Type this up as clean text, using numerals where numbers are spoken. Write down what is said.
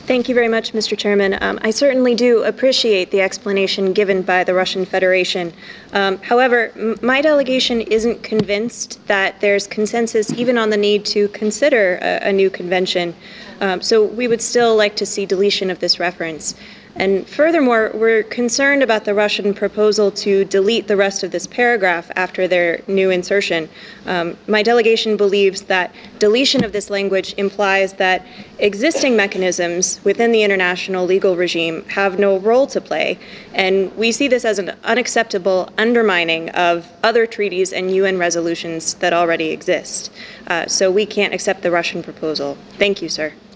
Thank you very much, Mr. Chairman. I certainly do appreciate the explanation given by the Russian Federation. However, my delegation isn't convinced that there's consensus even on the need to consider a new convention. So we would still like to see deletion of this reference. And furthermore, we're concerned about the Russian proposal to delete the rest of this paragraph after their new insertion. My delegation believes that deletion of this language implies that existing mechanisms within the international legal regime have no role to play, and we see this as an unacceptable undermining of other treaties and UN resolutions that already exist. So we can't accept the Russian proposal. Thank you, sir.